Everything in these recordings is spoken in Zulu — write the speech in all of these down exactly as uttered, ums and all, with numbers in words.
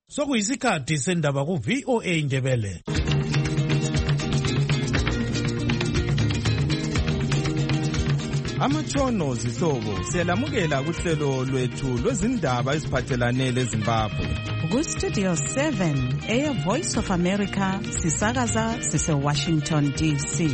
Sokuyisikhathi sendaba ku V O A Indebele. Amatshono zihlobo siyalamukela kuhlelo lwethu lwezindaba eziphathelane leZimbabwe. Ku Studio seven, Air Voice of America, sisakaza sise Washington D C.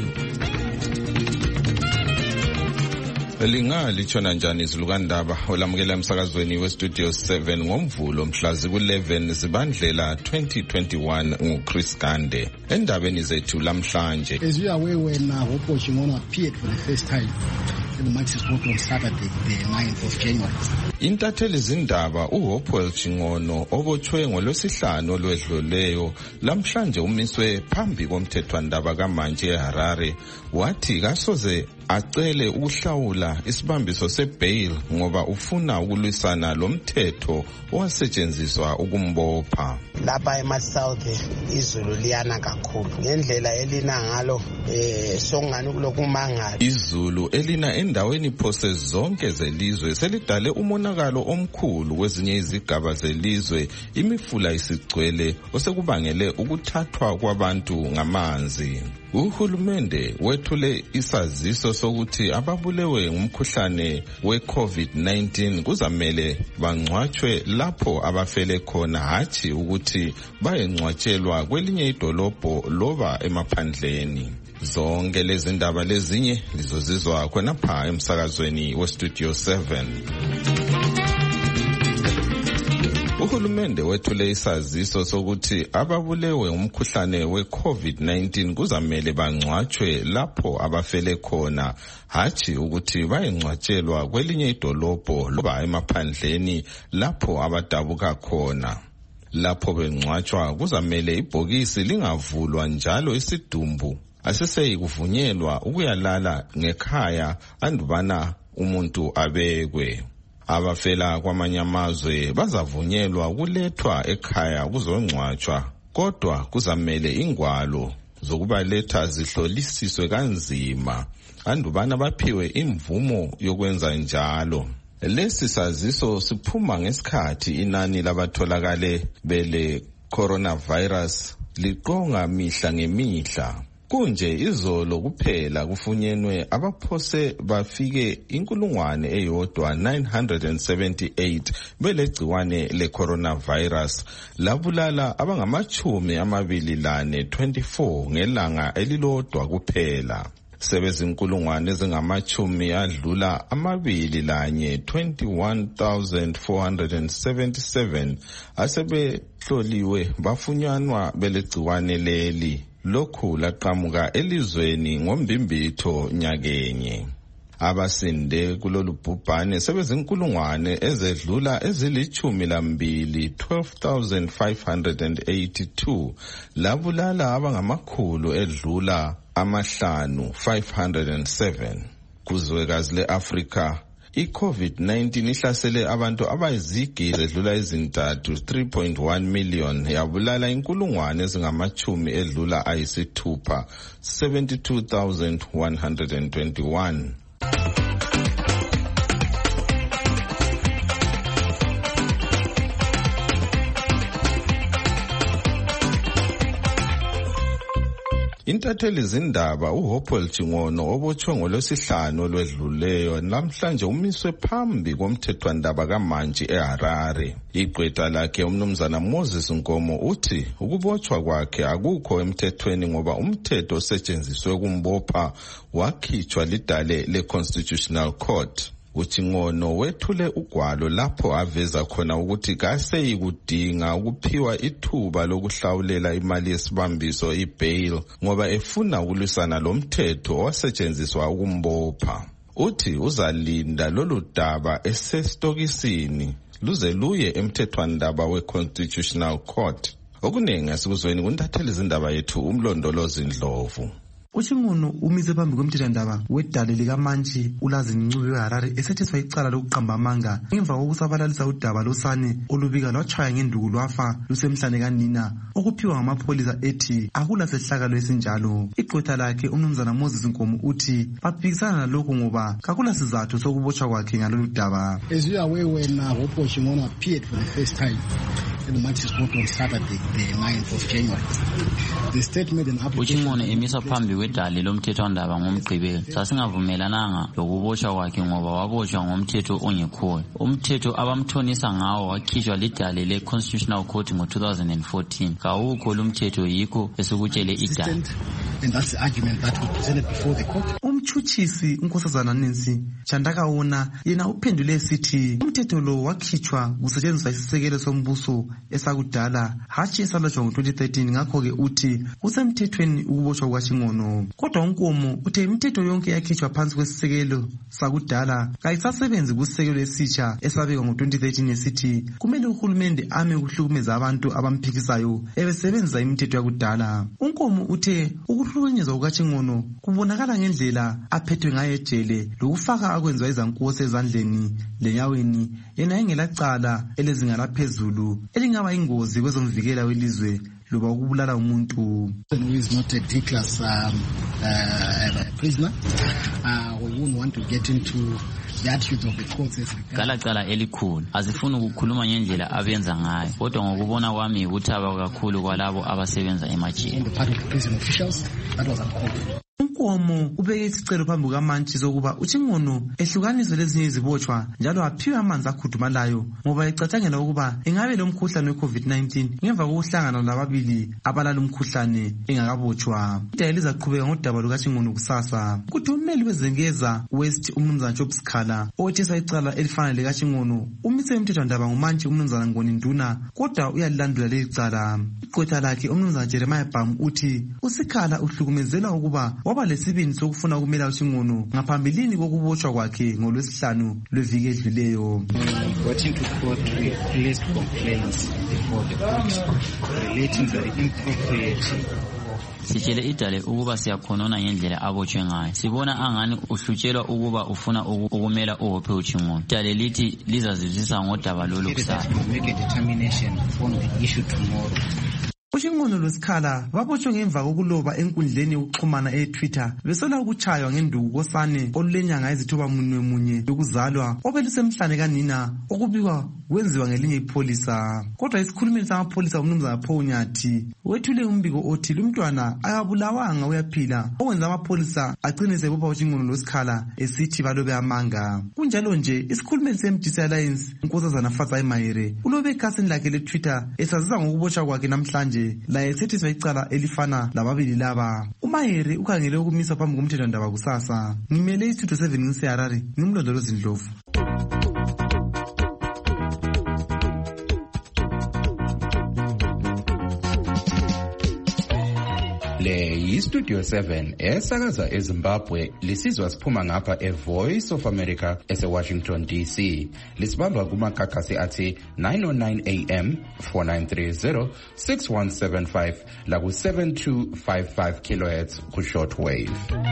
Linga lichona njani izilukandaba olamukela emsakazweni we Studio seven ngomvulo mhlazi ku eleven Zibandlela twenty twenty-one nguChris Gande. Endabeni zethu lamhlanje. As you are aware, when uh, Hopo Chingono appeared for the first time in the Maxis Court on Saturday, the ninth of January. Intatheli zindaba uHopewell Chingono obotshwe ngolwesihlanu olwedluleyo lamhlanje umiswe phambi komthethwandaba kaMantshi eHarare wathi kasoze acele ukuhlawula isibambiso sebail ngoba ufuna ukulwisana lomthetho owasetshenziswa ukumbopha. Lapha eMasouth izulu liyana kakhulu ngendlela elina ngalo eh songani kulokumangala. Izulu elina endaweni phose zonke zelizwe selidale umonakalo omkhulu kwezinye izigaba zelizwe, imifula isigcwele osekubangele ukuthathwa kwabantu ngamanzi. Uhulumende wethule isaziso sokuthi ababulewe ngumkhuhlane we-COVID nineteen kuzamele bangcwatshwe lapho abafele khona, hathi ukuthi bayengcwatshelwa kwelinye idolobho loba emaphandleni. Zonke lezi ndaba lezinye lizozizwa khonapha emsakazweni we Studio seven. Uhulumende wethule isaziso sokuthi ababulewe umkhuhlane we-COVID nineteen kuzamele bangcwatshwe lapho abafele khona, hathi ukuthi bayengcwatshelwa kwelinye idolobho loba emaphandleni lapho abadabuka khona. Lapho bengcwatshwa kuzamele ibhokisi lingavulwa njalo isidumbu asese kuvunyelwa ukuyalala ngekhaya andubana umuntu abekwe. Abafela kwamanye amazwe bazavunyelwa ukulethwa ekhaya kuzongcwatshwa, kodwa kuzamele ingwalo zokubaletha zihlolisiswe kanzima andubana baphiwe imvumo yokwenza njalo. Lesi saziso siphuma ngesikhathi inani labatholakale bele coronavirus liqonga mihla ngemihla. Kunje izolo kuphela kufunyenwe abaphose bafike inkulungwane eyodwa nine hundred seventy-eight belegciwane le coronavirus labulala abangamachumi amabili lane twenty-four ngelanga elilodwa kuphela. Sebezinkulungwane ezingamachumi adlula amabili lanye twenty-one thousand four hundred seventy-seven asebehloliwe bafunyanwa belegciwane leli. Lokhu laqhamuka elizweni ngombimbitho nyakenye. Abasinde kulolu bhubhane sebezinkulungwane ezedlula ezilichumi lambili twelve thousand five hundred eighty-two labulala abangamakhulu edlula amahlanu five hundred seven. Kuzwekazi le-Afrika i-COVID nineteen ihlasele abantu abayizigidi edlula izintathu three point one million yabulala inkulungwane ezingamachumi edlula ayisithupha seventy-two thousand one hundred twenty-one. Intatheli zindaba uHopewell Chingono obotshwe ngolwesihlanu olwedluleyo namhlanje umiswe phambi komthethwandaba kaMantshi eHarare. Igqwetha lakhe umnumzana Moses Nkomo uthi ukubotshwa kwakhe akukho emthethweni ngoba umthetho osetshenziswe kumbopha wakhitshwa lidale le-Constitutional Court. Uchingono wethule ugwalo lapho aveza khona ukuthi kaseyi kudinga ukuphiwa ithuba lokuhlawulela imali yesibambiso ibail ngoba efuna ukulwisana lomthetho owasetshenziswa ukumbopha. Uthi uzalinda lolu daba esestokisini luze luye emthethwandaba we-Constitutional Court. Okunengi asikuzweni kuntatheli zindaba yethu umlondolozi Ndlovu. Uchingono umise phambi komthethwandaba wedale likaMantshi ulazi Ncube weHarare esetheswa icala lokuqamba amanga ngemva kokusabalalisa udaba losane olubika lwatshaya ngenduku lwafa lusemhlane kanina okuphiwa ngamapholisa ethi akula sehlakalo esinjalo. Igqwetha lakhe umnumzana Moses Nkomo uthi baphikisana nalokhu ngoba kakula sizathu sokubotshwa kwakhe ngalolu daba. As you are aware, when uh, Hopo Chingono appeared for the first time at the Magistrates Court on Saturday, the ninth of January. The state made an application. Uchingono emisa phambi kwedale lomthethwandaba ngomgqibelo. Sasingavumelananga lokuboshwa kwakhe ngoba waboshwa ngomthetho ongekhoyo. Umthetho abamthonisa ngawo wakhishwa lidale le Constitutional Court ngo two thousand fourteen. Kawukho lumthetho yikho esukutshele idale. And that's the argument that we presented before the court. Umtshutshisi unkosazana Nancy Chandakaona yena uphendule sithi umthetho lo wakhitshwa kusetshenziswa isisekelo sombuso esakudala hatshi esalotshwa ngo twenty thirteen. Ngakho ke uthi kusemthethweni ukuboshwa kwaChingono. Kodwa uNkomo uthe imithetho yonke yakhitshwa phansi kwesisekelo sakudala kayisasebenzi kusisekelo esitsha esabekwa ngo twenty thirteen esithi kumele uhulumende ame ukuhlukumeza abantu abamphikisayo ebesebenzisa imithetho yakudala. uNkomo uthe ukuhlukunyezwa kukaChingono kubonakala ngendlela aphethwe ngayo ejele lokufaka akwenziwa izankosi ezandleni lenyaweni yena engelacala elezinga laphezulu elingaba ingozi kwezomvikela welizwe loba ukubulala umuntu. Who is not a D-class um, uh, prisoner. Uh, we wouldn't want to get into the attitudes of the courts. Kala cala elikhulu azifuna ukukhuluma ngendlela abenza ngayo kodwa ngokubona kwami ukuthaba kakhulu kwalabo abasebenza emajele. On the part of the prison officials, that was uncalled. uNkomo ubeke isicelo phambi kukaMantshi sokuba uChingono ehlukaniswe lezinye izibotshwa njalo aphiwe amanzi akhudumalayo ngoba ecatshangela ukuba engabe lo mkhuhlane we-COVID nineteen ngemva kokuhlangana lababili abalala umkhuhlane engakabotshwa. Idale lizaqhubeka ngodaba lukaChingono kusasa. Kuthi ummeli weZengeza West umnumzana Job Sikhala othesa icala elifana lekaChingono umise umthethwandaba nguMantshi umnumzana Ngoni Nduna kodwa uyalilandula leli cala. Igqwetha lakhe umnumzana Jeremiah Bam uthi uSikhala uhlukumezela ukuba waba lesibindi sokufuna ukumela uChingono ngaphambilini kokuboshwa kwakhe ngolwesihlanu lweviki edluleyo. Got into court with placed complaints before the court relating to the inappropriate. Sitshele idale ukuba siyakhonona ngendlela abotshwe ngayo. Sibona angani uhlutshelwa ukuba ufuna ukumela uHophe uChingono. Idale lithi lizazizisa ngodaba lolu kusasa. Make a determination on the issue tomorrow. uChingono loSikhala babotshwe ngemva kokuloba enkundleni yokuxhumana eTwitter besola ukuchaywa ngenduku kosane olulenyanga ezithoba munwe munye yokuzalwa obelusemhlane kanina okubikwa kwenziwa ngelinye ipholisa. Kodwa isikhulumeli samapholisa umnumzana Paul Nyathi wethule umbiko othi lumntwana akabulawanga uyaphila okwenza amapholisa agcine sebopha uChingono loSikhala esithi balobe amanga. Kunjalo nje isikhulumeli se-M D C Alliance unkosazana Fatsai Mahere ulobe ekhasini lakhe leTwitter esazisa ngokuboshwa kwakhe namhlanje la esethiswa icala elifana lababili laba. uMahere ukhangele ukumisa phambi komthethwandaba kusasa. Ngimele istudio seven ngiseHarare ngimlondolozi Ndlovu. Le yiStudio seven esakaza eZimbabwe lisizwa siphuma ngapha eVoice of America eseWashington D C. Lisibamba kumakhakhasi athi nine oh nine A M, four nine three zero, six one seven five la ku seven two five five kilohertz ku shortwave.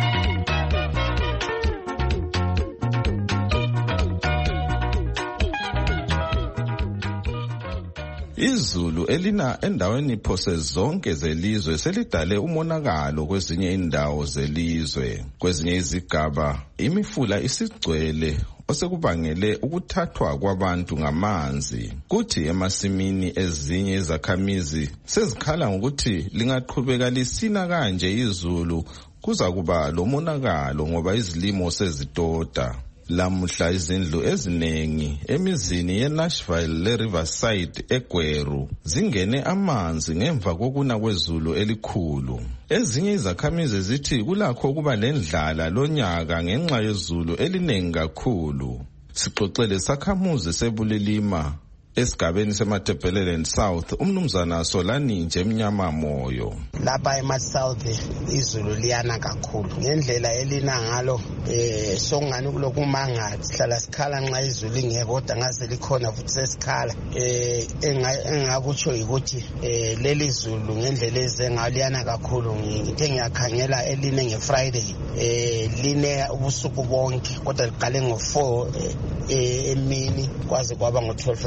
Izulu elina endaweni phose zonke zelizwe selidale umonakalo kwezinye indawo zelizwe. Kwezinye izigaba imifula isigcwele osekubangele ukuthathwa kwabantu ngamanzi. Kuthi emasimini ezinye izakhamizi sezikhala ngokuthi lingaqhubeka lisina kanje izulu kuza kuba lomonakalo ngoba izilimo sezitoda. Lamuhla izindlu ezinengi emizini yeNashville leRiverside eGweru zingene amanzi ngemva kokuna kwezulu elikhulu. Ezinye izakhamizi zithi kulakho kuba lendlala lonyaka ngenxa yezulu elinengi kakhulu. Sixoxele sakhamuzi sebulilima esigabeni seMatebeleland South umnumzana Solani nje emnyama moyo. Lapha eMasouth izulu liyana kakhulu ngendlela elina ngalo eh songani kuloko manga sihlala sikhala nxa izulu ingekho kodwa ngase likhona futhi sesikhala eh engakutsho ukuthi eh leli zulu ngendlela ezenga liyana kakhulu. Ngithe ngiyakhangela eline ngeFriday eh line ubusuku bonke kodwa liqale ngo four eh emini kwaze kwaba ngo twelve ebusuku.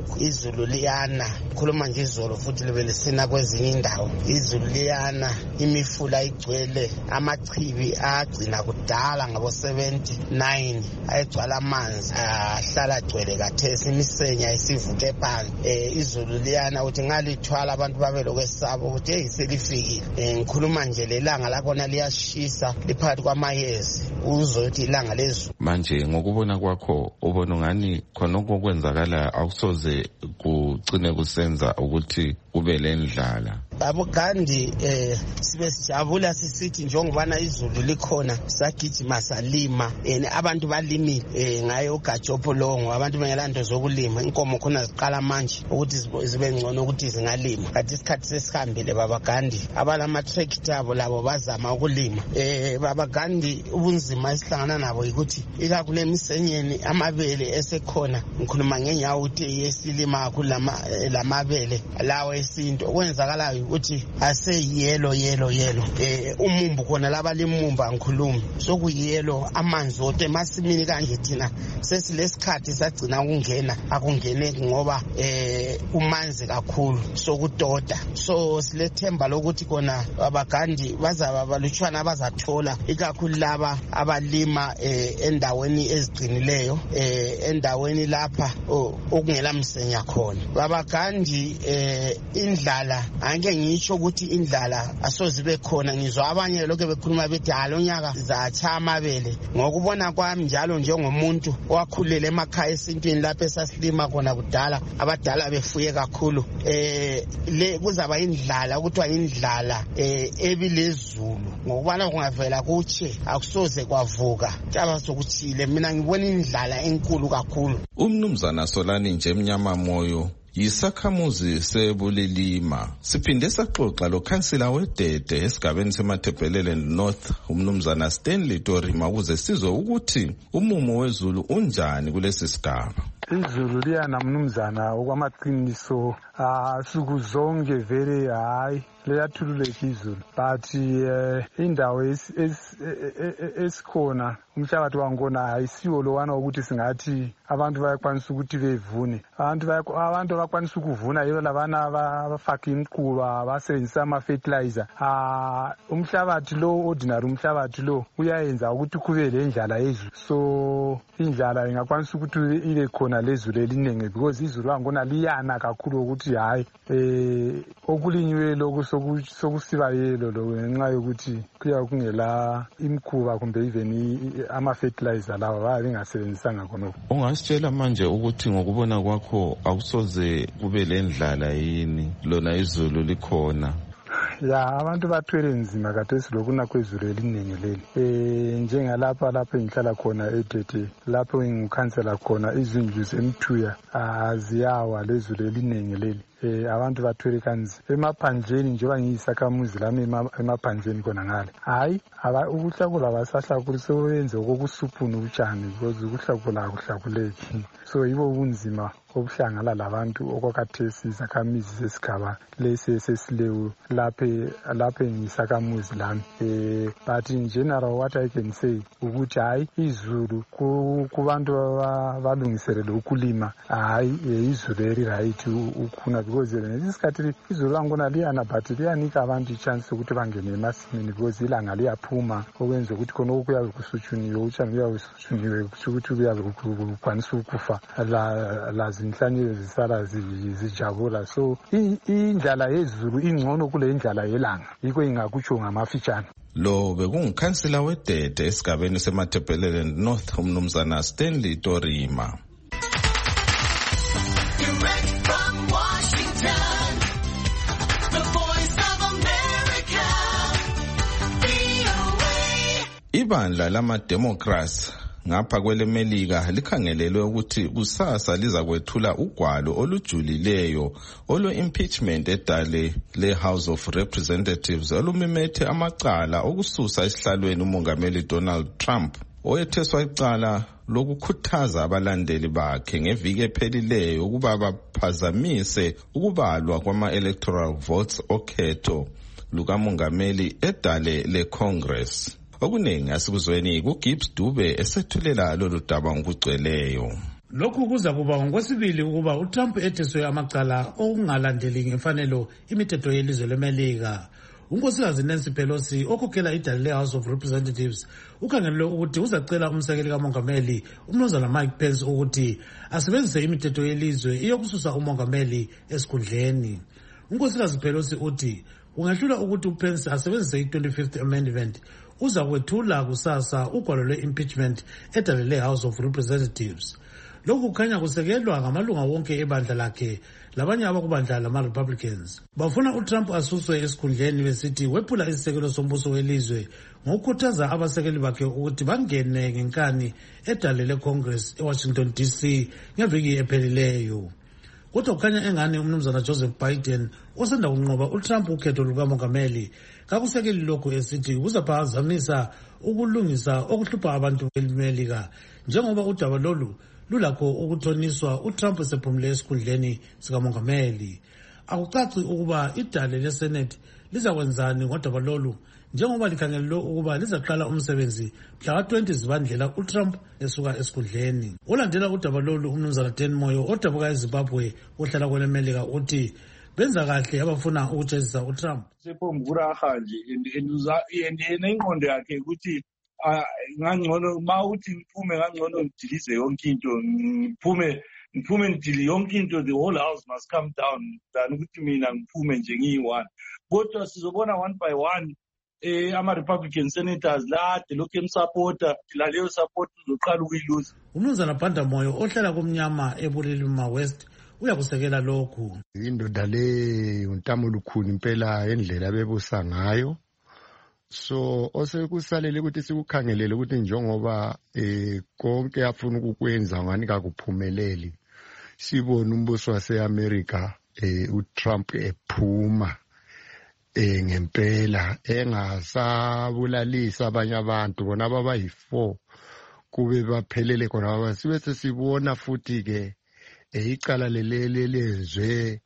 izulu liyana, khuluma nje izolo futhi libe lisina kwezinye indawo. Izulu liyana, imifula igcwele, amachibi agcina kudala ngabo seventy-nine ayegcwala amanzi ahlala agcwele kathesi, imisenya isivuke phansi. Eh izulu liyana uthi ngalithwala abantu babe lokwesaba ukuthi hey selifikile. Eh ngikhuluma nje lelanga lakhona liyashisa liphakathi kwamayezi uzothi ilanga lezulu. Manje ngokubona kwakho ubona ngani khona okwenzakala akusoze kucine kusenza ukuthi kube lendlala? Babo Gandhi eh sibe sijabula sisithi njengobana izulu likhona sagijima salima, eh abantu balimi eh ngayo uGajopo longo, abantu bengelanto zokulima, inkomo khona ziqala manje ukuthi zibe ngcono ukuthi zingalima. Kanti isikhathi sesihambile Baba Gandhi, abalama tractor abo labo bazama ukulima. Eh Baba Gandhi ubunzima esihlangana nabo ukuthi ikakule emisenyeni amabele esekhona, ngikhuluma ngenyawo uthi yesilima kulama lamabele lawo esinto okwenzakalayo ukuthi ase yellow yellow yellow. Eh umumbu khona laba limumba ngikhuluma sokuyelo amanzi ote masimini kanje thina sesilesikhathi sagcina ukungena akungene ngoba eh umanzi kakhulu sokudoda. So silethemba lokuthi kona abagandi bazaba balutshwana bazathola ikakhulu laba abalima eh endaweni eziqinileyo, eh endaweni lapha okungela msenya khona. Babagandi eh indlala angeke ngisho ukuthi indlala asozibe khona, ngizwa abanye lokho bekhuluma bethi halonyaka zacha amabele. Ngokubona kwami njalo njengomuntu owakhulele emakhaya esintwini lapha esasilima khona kudala, abadala befuye kakhulu, eh le kuzaba indlala ukuthiwa indlala eh ebilezulu ngokubana kungavela kutshe akusoze kwavuka taba sokuthile. Mina ngibona indlala enkulu kakhulu. Umnumzana Solani nje Mnyama Moyo yisakhamuzi sebulilima. Siphinde saxoxa lo kansila wedede esigabeni seMathebhelele North umnumzana Stanley Torima ukuze sizwe ukuthi umumo wezulu unjani kulesi sigaba. Izulu liyana mnumzana okwamaqiniso asuku zonke vele hayi liyathululeka izulu, but indawo esikhona umhlabathi wangona ayisiwo lo wana ukuthi singathi abantu bayakwanisa ukuthi bevune. Abantu abantu bakwanisa ukuvuna yibo labana abafaka imquba basebenzisa ama fertilizer. Ah umhlabathi lo ordinary umhlabathi lo uyayenza ukuthi kube lendlala yezulu. So indlala ingakwanisa ukuthi ile khona lezulu eliningi because izulu wangona liyana kakhulu ukuthi hayi eh okulinyiwe lokho sokusiba yelo lo ngenxa yokuthi kuya kungela imkhuba kumbe even ama fertilizer lawa babengasebenzisanga khonokho. Ungasitshela manje ukuthi ngokubona kwakho awusoze kube lendlala yini lona izulu likhona? Ya abantu bathwele nzima kathesi lokuna kwezulu eliningi leli. Eh njengalapha lapha engihlala khona eDede lapho ngikhansela khona izindlu zemthuya aziyawa lezulu eliningi leli. Eh abantu bathwele kanzi emaphandleni njengoba ngiyisakhamuzi lami emaphandleni khona ngale. Hayi aba ukuhlakula abasahlakula soyenze okokusuphu notshani because ukuhlakula akuhlakuleki. So yibo ubunzima obuhlangana labantu okwakathesi izakhamizi sesigaba lesi sesilewu lapha lapha ngisakhamuzi lami. Eh but in general what I can say ukuthi hayi izulu kubantu abalungiselele ukulima hayi izulu eri right ukhuna because lesikhathi izulu angona liyana but liyanika abantu ichance ukuthi bangene emasimini because ilanga liyaphuma okwenza ukuthi khona okuya kusuthuniwe utshani kuya kusuthuniwe ukuthi kuya kukwanisa ukufa la la zinhlanyelo zisala zijabula. So indlala yezulu ingcono kule indlala yelanga yiko ingakutsho ngamafitshane. Lo bekungikhansila wedede esigabeni seMathebhelele North umnumzana Stanley Torima. Ibandla lama-Democrats ngapha kwelemelika likhangelelwe ukuthi kusasa liza kwethula ugwalo olujulileyo olo-impeachment edale le-House of Representatives olumimethe amacala okususa esihlalweni umongameli Donald Trump oyetheswa icala lokukhuthaza abalandeli bakhe ngeviki ephelileyo ukuba baphazamise ukubalwa kwama-electoral votes okhetho lukamongameli edale le-Congress. Okuningi asikuzweni kuGibbs Dube esethulela lolu daba ngokugcweleyo. Lokhu kuza kuba ngokwesibili ukuba uTrump etheswe amacala okungalandeli ngemfanelo imithetho yelizwe leMelika. Unkosikazi Nancy Pelosi okhokhela idale le-House of Representatives ukhangelelwe ukuthi uzacela umsekeli kamongameli umnumzana Mike Pence ukuthi asebenzise imithetho yelizwe iyokususa umongameli esikhundleni. Unkosikazi Pelosi uthi kungahlula ukuthi uPence asebenzise i-twenty-fifth Amendment uza kwethula kusasa ugwalo lwe-impeachment edale le-House of Representatives. Lokhu kukhanya kusekelwa ngamalunga wonke ebandla lakhe labanye abakubandla lama-Republicans. Bafuna uTrump asuswe esikhundleni besithi wephula isisekelo sombuso welizwe ngokukhuthaza abasekeli bakhe ukuthi bangene ngenkani edale le-Congress eWashington D C ngeviki ephelileyo. Kodwa kukhanya engani umnumzana Joseph Biden osanda kunqoba uTrump ukhetho lukamongameli kakusekeli lokhu esithi kuzaphazamisa ukulungisa okuhlupha abantu beMelika njengoba udaba lolu lulakho ukuthoniswa uTrump esephumule esikhundleni sikamongameli. Akucaci ukuba idale leSenate lizakwenzani ngodaba lolu njengoba likhangelelwe ukuba lizaqala umsebenzi mhla ka-twenty Zibandlela uTrump esuka esikhundleni. Olandela udaba lolu umnumzana Dan Moyo odabuka eZimbabwe ohlala kweleMelika uthi benza kahle abafuna ukujezisa uTrump. Sephomvuraha nje yena ingqondo yakhe ukuthi ngangcono mawuthi ngiphume ngangcono ngidilize yonke into ngiphume ngiphume ngidili yonke into, the whole house must come down than ukuthi mina ngiphume nje ngiyi-one. Kodwa sizobona one by one eh ama-Republican senators lade lokhu emsupporta laleyo support uzoqala ukuyiluza. Umnumzana Banda Moyo ohlala kumnyama eBulilima West uyakusekela lokhu. Indoda le untamo lukhulu impela endlela abebusa ngayo. So osekusalele ukuthi sikukhangelele ukuthi njengoba eh konke afuna ukukwenza ngani kakuphumeleli. Sibona umbuso waseAmerica eh uTrump ephuma eh ngempela engasabulalisa abanye abantu bona ababayi-four kube baphelele khona abasibe sesibona futhi ke icala lelele lezwe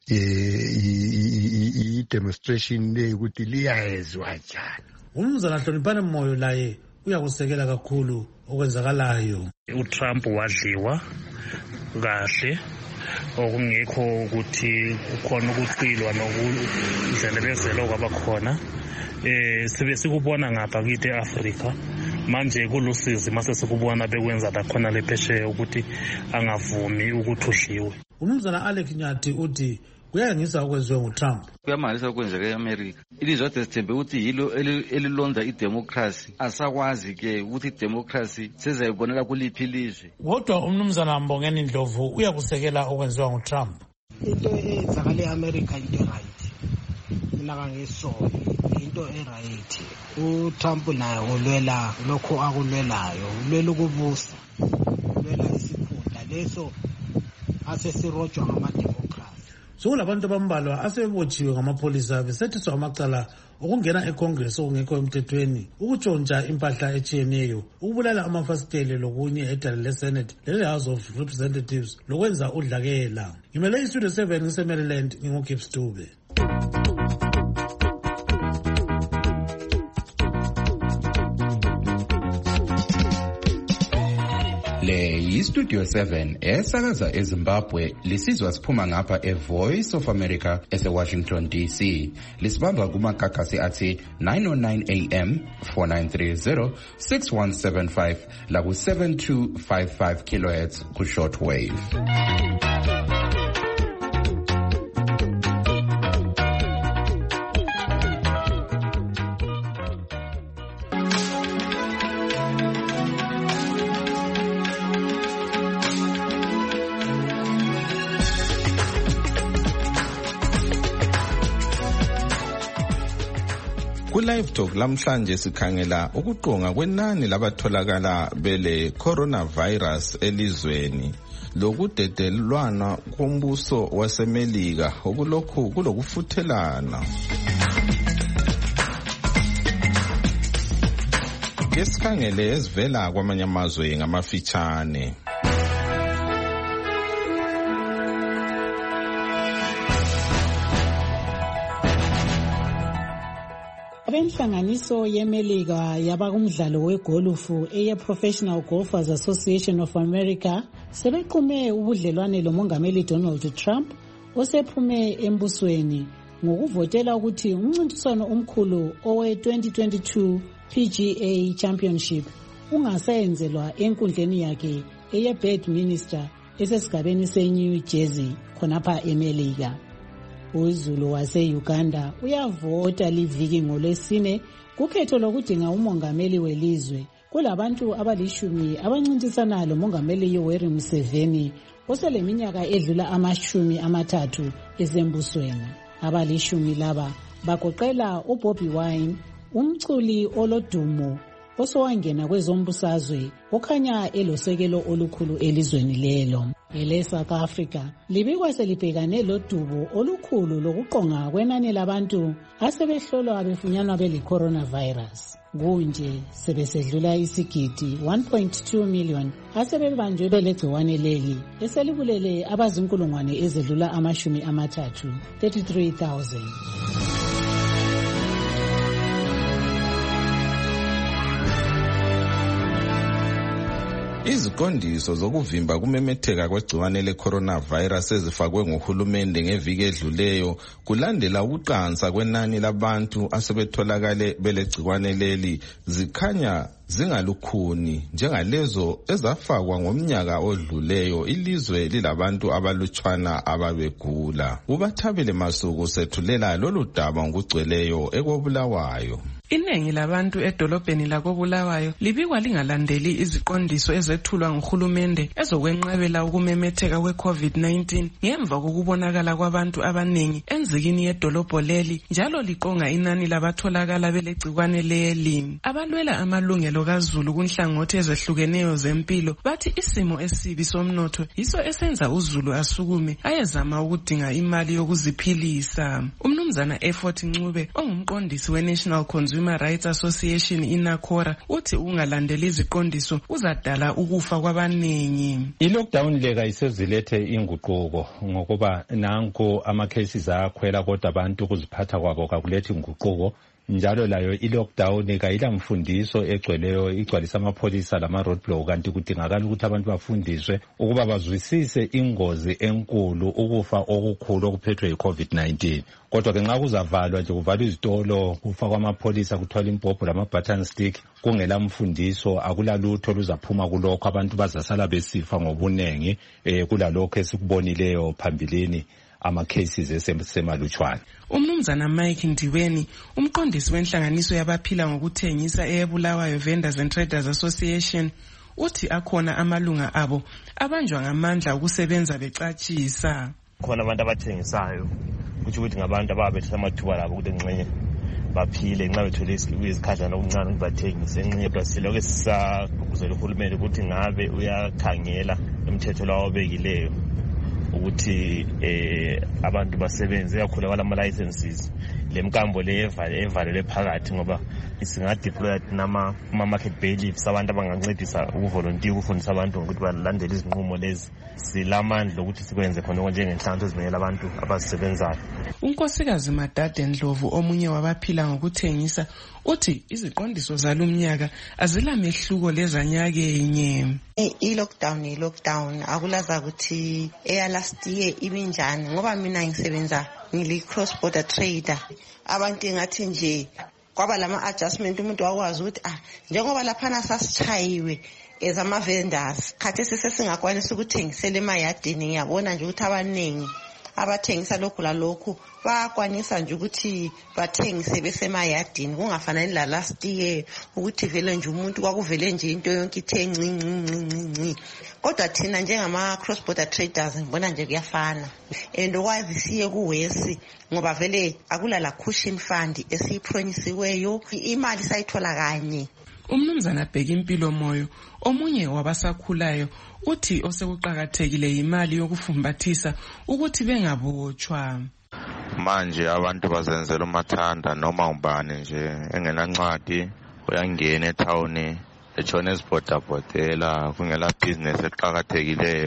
i-demonstration le ukuthi liyezwa njani. Umnumzana Hloniphane Moyo laye uyakusekela kakhulu okwenzakalayo. uTrump wadliwa kahle okungekho ukuthi ukhona ukucilwa nokudlelebezela kwabakhona. Eh sibe sikubona ngapha kithi eAfrica manje kulusizi mase sikubona bekwenza lakhona lephesheya ukuthi angavumi ukuthi udliwe. Umnumzana Alex Nyathi uthi kuyangisa okwenziwe nguTrump. Kuyamangalisa okwenzeka eAmerica. Ilizwe sithembe ukuthi yilo elilonda idemocracy. Asakwazi ke ukuthi idemocracy sezayibonela kuliphi ilizwe. Kodwa umnumzana Mbongeni Ndlovu uyakusekela okwenziwa nguTrump. Into eyenzakala eAmerica into right. Mina kangesona into eright. uTrump naye ulwela lokho akulwelayo, ulwela ukubusa, ulwela isikhundla leso asesirojwa ngamademocracy. Sokulabantu abambalwa asebebotshiwe ngamapholisa besethiswa amacala okungena eCongress okungekho emthethweni, ukutshontsha impahla etshiyeneyo, ukubulala amafasitele lokunye edale leSenate lele-House of Representatives lokwenza udlakela. Ngimele iStudio seven ngise-Maryland nginguGibbs Dube. Le yiStudio seven esakaza eZimbabwe lisizwa siphuma ngapha eVoice of America eseWashington D C. Lisibamba kumakhakhasi athi nine oh nine A M, four nine three zero, six one seven five la ku seven two five five kilohertz ku shortwave. Ku-Live Talk lamhlanje sikhangela ukuqonga kwenani labatholakala bele coronavirus elizweni lokudedelwana kombuso waseMelika okulokhu kulokufuthelana. Ke sikhangele ezivela kwamanye amazwe ngamafitshane. Abenhlanganiso yeMelika yabakumdlalo wegolufu eye-Professional Golfers Association of America sebequme ubudlelwane lomongameli Donald Trump osephume embusweni ngokuvotela ukuthi umncintiswano omkhulu owe twenty twenty-two P G A Championship ungasayenzelwa enkundleni yakhe eye-Bedminster esesigabeni se-New Jersey khonapha eMelika. UZulu wase-Uganda uyavota liviki ngolwesine kukhetho lokudinga umongameli welizwe. Kulabantu abalishumi abancintisana lomongameli Yoweri Museveni oseleminyaka edlula amashumi amathathu esembusweni. Abalishumi laba bagoqela uBobby Wine, umculi olodumo osowangena kwezombusazwe okhanya elosekelo olukhulu elizweni lelo. Ele South Africa libikwa selibhekane lodubo olukhulu lokuqonga kwenani labantu asebehlolwa befunyanwa bele coronavirus. Kunje sebesedlula isigidi one point two million asebebanjwe belegciwane leli eselibulele abazinkulungwane ezedlula amashumi amathathu thirty-three thousand. Iziqondiso zokuvimba kumemetheka kwegciwane le-coronavirus ezifakwe nguhulumende ngeviki edluleyo kulandela ukuqansa kwenani labantu asebetholakale belegciwane leli zikhanya zingalukhuni njengalezo ezafakwa ngomnyaka odluleyo ilizwe lilabantu abalutshwana ababegula. Ubathabile Masuku sethulela lolu daba ngokugcweleyo ekobulawayo. Iningi labantu edolobheni lakobulawayo libikwa lingalandeli iziqondiso ezethulwa nguhulumende ezokwenqabela ukumemetheka kwe-COVID nineteen ngemva kokubonakala kwabantu abaningi enzikini yedolobho leli njalo liqonga inani labatholakala belegciwane leli. Abalwela amalungelo kaZulu kunhlangothi ezehlukeneyo zempilo bathi isimo esibi somnotho yiso esenza uZulu asukume ayezama ukudinga imali yokuziphilisa. Umnumzana Effort Ncube ongumqondisi we-National Consumer Rights Association inakora uthi ungalandeli iziqondiso uzadala ukufa kwabaningi. I-lockdown leka isezilethe inguquko ngokuba nanku ama-cases ayakhwela kodwa abantu ukuziphatha kwabo kakulethi inguquko. Njalo layo i-lockdown kayila mfundiso egcweleyo igcwalisa amapholisa lama-roadblock kanti kudingakala ukuthi abantu bafundiswe ukuba bazwisise ingozi enkulu ukufa okukhulu okuphethwe yi-COVID nineteen. Kodwa ke nxa kuzavalwa nje kuvalwa izitolo kufakwa amapholisa kuthola impompo lama-button stick kungela mfundiso akulalutho oluzaphuma kulokho abantu bazasala besifa ngobunengi eh, kulalokho esikubonileyo phambilini ama-cases esemalutshwana. Umnumzana Mike Ndiweni umqondisi wenhlanganiso yabaphila ngokuthengisa eyeBulawayo Vendors and Traders Association uthi akhona amalunga abo abanjwa ngamandla ukusebenza becatshisa. Khona abantu abathengisayo kuthi ukuthi ngabantu ababethatha amathuba labo ukuthi ngxenye baphile nxa bethole izikhadlana okuncane ukuthi bathengise engxenye basiloke sisagqugquzela uhulumende ukuthi ngabe uyakhangela umthetho lawo obekileyo ukuthi eh abantu basebenze kakhulu balama licenses lemkambo le evalele phakathi ngoba isingadeploy nama market bailiffs abantu abangancedisa ukuvolunteer ukufundisa abantu ukuthi balandele izinqumo lezi silamandla ukuthi sikwenze khona njengenhlanzo ezimelela abantu abazisebenzayo. Unkosikazi Madade Ndlovu omunye wabaphila ngokuthengisa uthi iziqondiso zalumnyaka azilamehluko lezanyakenye. I-lockdown i-lockdown akulaza ukuthi eya last year ibinjani ngoba mina ngisebenza ngili cross border trader. Abantu ngathi nje kwaba lama adjustment umuntu wakwazi ukuthi ah njengoba laphana sasichayiwe as ama vendors khathi sesingakwanisa ukuthengisela emayadini ngiyabona nje ukuthi abaningi abathengisa lokhu lalokhu bakwanisa nje ukuthi bathengise besemayadini kungafanani la last year ukuthi vele nje umuntu kwakuvele nje into yonke ithe ncinci ncinci ncinci. Kodwa thina njengama cross border traders ngibona nje kuyafana and okwazi siye kuwesi ngoba vele akulala cushion fund esiyipromisesiweyo imali sayithola kanye. Umnumzana Bheki Impilo Moyo omunye wabasakhulayo uthi osekuqhakathekile imali yokufumbathisa ukuthi bengabotshwa. Manje abantu bazenzela umathanda noma ubani nje engenancwadi uyangena etown eJohannesburg abhotela kungela business eqhakathekileyo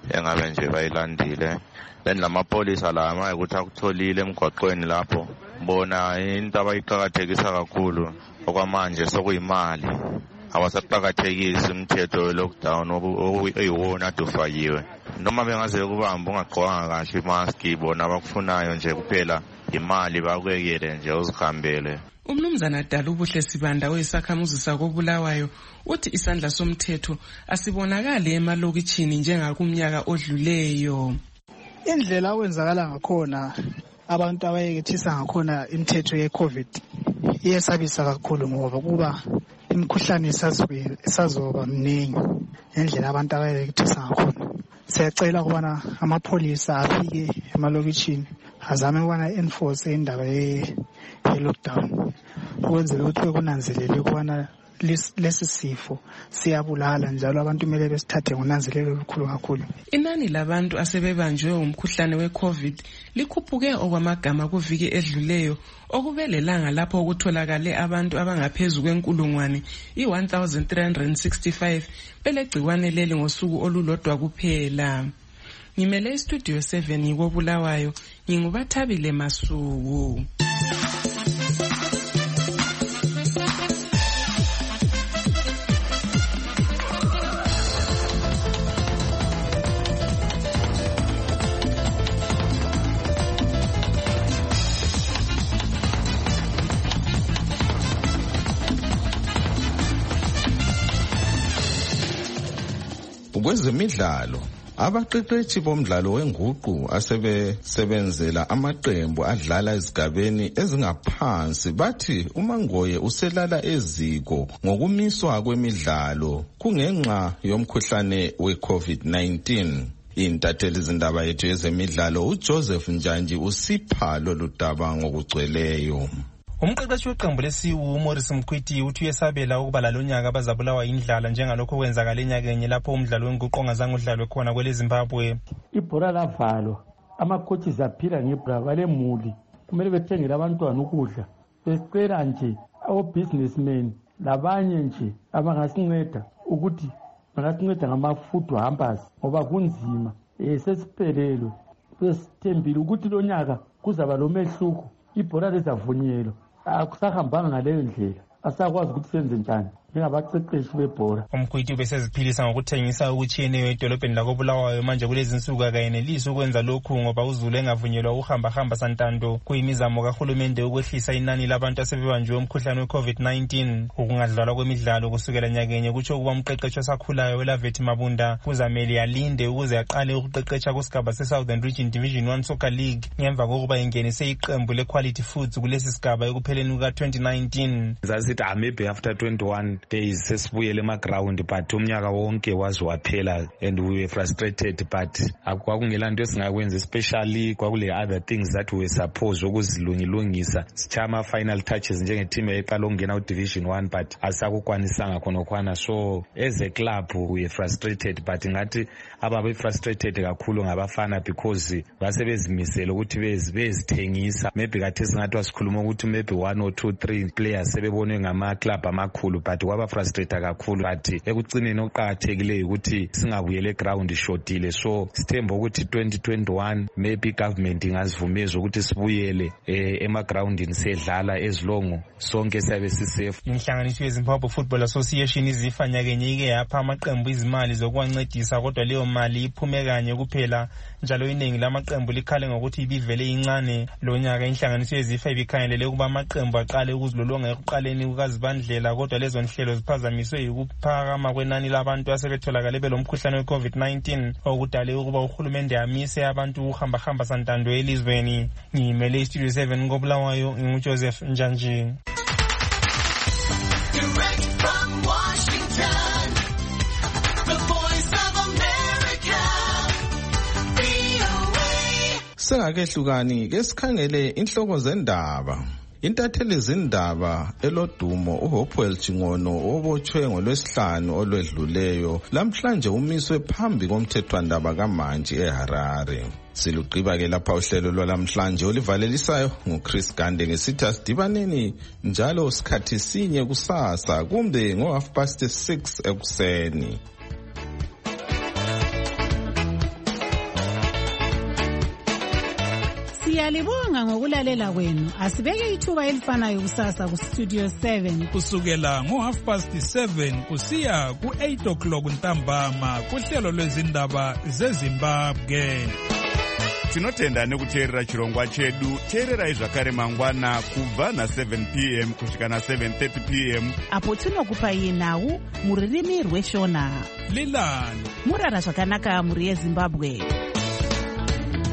engabe nje bayilandile. Then lamapolisa la ama ukuthi akutholile emgwaqweni lapho bona into abayiqhakathekisa kakhulu okwamanje sokuyimali. Awasaqhakathekisi umthetho we-lockdown oyiwona adufayiwe. Noma bengaze kubamba ungaqhwanga kahle imaski bona abakufunayo nje kuphela imali bakwekele nje uzihambele. Umnumzana Dala Ubuhle Sibanda oyisakhamuzi sakobulawayo uthi isandla somthetho asibonakali emalokitshini njengakumnyaka odluleyo. Indlela okwenzakala ngakhona abantu abayekethisa ngakhona imithetho ye-COVID iyesabisa kakhulu ngoba kuba imikhuhlane isazoba mningi ngendlela abantu abayekethisa ngakhona. Siyacela ukubana amapholisa afike emalokitshini azame ukubana enforce indaba ye-lockdown ukwenzela ukuthi kunanzelele ukubana lesi sifo siyabulala njalo abantu kumele besithathe ngonanzelelo olukhulu kakhulu. Inani labantu asebebanjwe umkhuhlane we-COVID likhuphuke okwamagama kuviki edluleyo okubelelanga lapho ukutholakale abantu abangaphezu kwenkulungwane i-one thousand three hundred sixty-five belegciwane leli ngosuku olulodwa kuphela. Ngimele istudio seven ngikobulawayo ngingubathabile Masuku. Kwezemidlalo abaqeqeshi bomdlalo wenguqu asebesebenzela amaqembu adlala ezigabeni ezingaphansi bathi uMangoye uselala eziko ngokumiswa kwemidlalo kungenxa yomkhuhlane we-COVID nineteen. Intatheli izindaba yethu yezemidlalo uJoseph Njanji usipha lolu daba ngokugcweleyo. Umqeqeshi weqembu lesiwu uMorris Mkhwiti uthi uyesabela ukuba lalonyaka bazabulawa indlala njengalokho kwenzakala enyakeni lapho umdlalo wenguqu ongazange udlalwe khona kwele Zimbabwe. Ibhola lavalwa, ama-coaches aphila ngebra balemuli kumele bethengele abantwana ukudla. Besicela nje abo-businessmen labanye nje abangasinceda ukuthi bangasinceda ngama-food hampers ngoba kunzima. Um sesiphelelwe sesithembile ukuthi lo nyaka kuzaba lo mehluko. Ibhola lizavunyelwa akusahambanga ngaleyo ndlela asakwazi ukuthi senze njani njengabaqeqeshi bebhola. Umkhwiti ubeseziphilisa ngokuthengisa okutshiyeneyo edolobheni lakobulawayo manje kulezi nsuku akayenelisi ukwenza lokhu ngoba uzulu engavunyelwa ukuhamba-hamba santando. Kuyimizamo kahulumende ukwehlisa inani labantu asebebanjwe umkhuhlane we-COVID nineteen. Ukungadlalwa kwemidlalo kusukela nyakenye kutsho ukuba umqeqeshi osakhulayo weLavethi Mabunda kuzamele alinde ukuze aqale ukuqeqesha kusigaba se-Southern Region Division one Soccer League ngemva kokuba ingenise iqembu le-Quality Foods kulesi sigaba ekupheleni kuka-twenty nineteen. Zasithi maybe after twenty-one days sesibuyele emaground but umnyaka wonke waze waphela and we were frustrated but akwakungelaa nto esingakwenza especially kwakule other things that we were supposed ukuzilungilungisa sitshaya ama-final touches njengeteam eqala ukungena ku-division one but asakukwanisanga khonokwana. So as a club we were frustrated but ngathi ababe-frustrated kakhulu ngabafana because basebezimisele ukuthi bezithengisa. Maybe kathi singathi wasikhuluma ukuthi maybe one or two three players sebebonwe ngama-club amakhulu but kwaba frustrate kakhulu but ekucineni okuqhakathekileyo ukuthi singabuyele eground ishotile. So sithemba ukuthi twenty twenty-one maybe government ingazivumeza ukuthi sibuyele emagroundini sedlala ezilongo sonke sabe sisafe. Inhlanganiso yeZimbabwe Football Association izifa nyakenye ike yapha amaqembu izimali zokuwancedisa kodwa leyo mali iphume kanye kuphela njalo iningi lamaqembu likhale ngokuthi ibivele incane. Lo nyaka inhlanganiso yezifa ibikhangelele ukuba amaqembu aqale ukuzilolonga ekuqaleni kukazibandlela kodwa lezo nhlelo ziphazamiswe yikuphakama kwenani labantu asebetholakale belomkhuhlane we-COVID nineteen okudale ukuba uhulumende amise abantu ukuhamba-hamba santando elizweni. Ngimele istudio seven ngobulawayo nginguJoseph Njanji. Sengakehlukani ke sikhangele inhloko zendaba. Intatheli zindaba elodumo uHopewell Chingono obotshwe ngolwesihlanu olwedluleyo lamhlanje umiswe phambi komthethwandaba kaMantshi eHarare. Siluqiba ke lapha uhlelo lwalamhlanje olivalelisayo nguChris Gande ngesithi asidibaneni njalo sikhathi sinye kusasa kumbe ngo half past six ekuseni. Siyalibonga ngokulalela kwenu. Asibeke ithuba elifanayo kusasa ku Studio seven. Kusukela ngo half past seven kusiya ku eight o'clock ntambama kuhlelo lwezindaba zeZimbabwe. Tinotenda nekuteerera chirongwa chedu. Teererai zvakare mangwana kubva na seven p m kusvika na seven thirty p m apo tinokupai nhau muririmi rweshona. Lilani murara zvakanaka muri yeZimbabwe.